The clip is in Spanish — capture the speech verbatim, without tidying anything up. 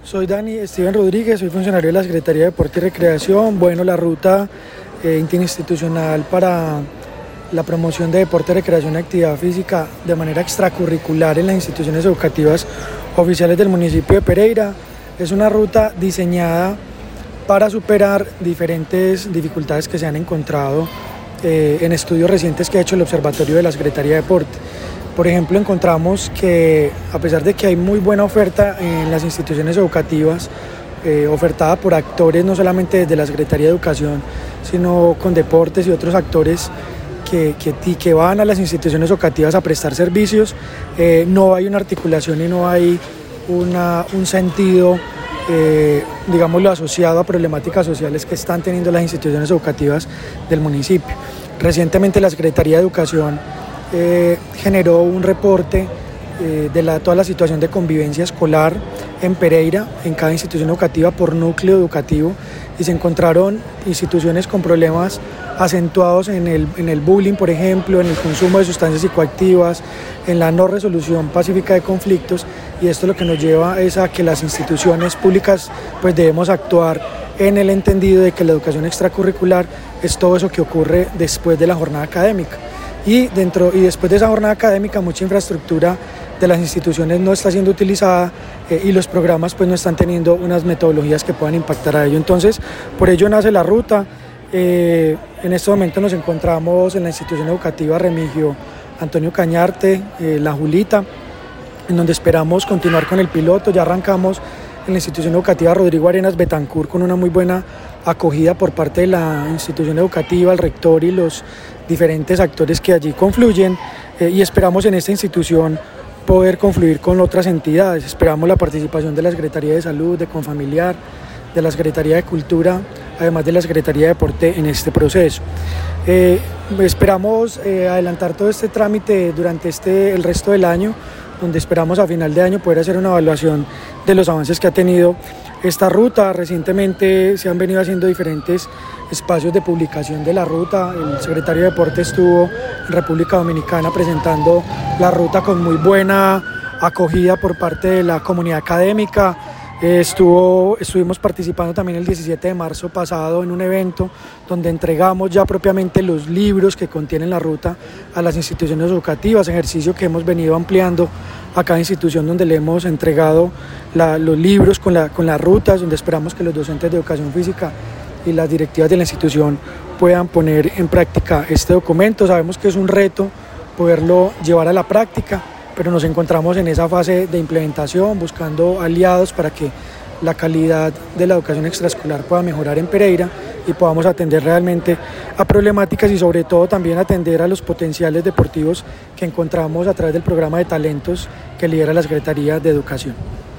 Soy Dani Steven Rodríguez, soy funcionario de la Secretaría de Deporte y Recreación. Bueno, la ruta eh, interinstitucional para la promoción de deporte, recreación y actividad física de manera extracurricular en las instituciones educativas oficiales del municipio de Pereira es una ruta diseñada para superar diferentes dificultades que se han encontrado eh, en estudios recientes que ha hecho el Observatorio de la Secretaría de Deporte. Por ejemplo, encontramos que a pesar de que hay muy buena oferta en las instituciones educativas, eh, ofertada por actores no solamente desde la Secretaría de Educación, sino con deportes y otros actores que, que, que van a las instituciones educativas a prestar servicios, eh, no hay una articulación y no hay una, un sentido, eh, digámoslo, asociado a problemáticas sociales que están teniendo las instituciones educativas del municipio. Recientemente la Secretaría de Educación Eh, generó un reporte eh, de la, toda la situación de convivencia escolar en Pereira, en cada institución educativa por núcleo educativo, y se encontraron instituciones con problemas acentuados en el, en el bullying, por ejemplo, en el consumo de sustancias psicoactivas, en la no resolución pacífica de conflictos, y esto lo que nos lleva es a que las instituciones públicas pues debemos actuar en el entendido de que la educación extracurricular es todo eso que ocurre después de la jornada académica. Y, dentro, y después de esa jornada académica mucha infraestructura de las instituciones no está siendo utilizada eh, y los programas pues no están teniendo unas metodologías que puedan impactar a ello. Entonces, por ello nace la ruta. Eh, en este momento nos encontramos en la institución educativa Remigio Antonio Cañarte, eh, La Julita, en donde esperamos continuar con el piloto. Ya arrancamos en la institución educativa Rodrigo Arenas Betancur con una muy buena acogida por parte de la institución educativa, el rector y los diferentes actores que allí confluyen, eh, y esperamos en esta institución poder confluir con otras entidades. Esperamos la participación de la Secretaría de Salud, de Confamiliar, de la Secretaría de Cultura, además de la Secretaría de Deporte en este proceso. Eh, esperamos eh, adelantar todo este trámite durante este, el resto del año, donde esperamos a final de año poder hacer una evaluación de los avances que ha tenido esta ruta. Recientemente se han venido haciendo diferentes espacios de publicación de la ruta. El secretario de Deporte estuvo en República Dominicana presentando la ruta con muy buena acogida por parte de la comunidad académica. Estuvo, estuvimos participando también el diecisiete de marzo pasado en un evento donde entregamos ya propiamente los libros que contienen la ruta a las instituciones educativas, ejercicio que hemos venido ampliando a cada institución donde le hemos entregado la, los libros con, la, con las rutas, donde esperamos que los docentes de educación física y las directivas de la institución puedan poner en práctica este documento. Sabemos que es un reto poderlo llevar a la práctica, pero nos encontramos en esa fase de implementación, buscando aliados para que la calidad de la educación extraescolar pueda mejorar en Pereira y podamos atender realmente a problemáticas y sobre todo también atender a los potenciales deportivos que encontramos a través del programa de talentos que lidera la Secretaría de Educación.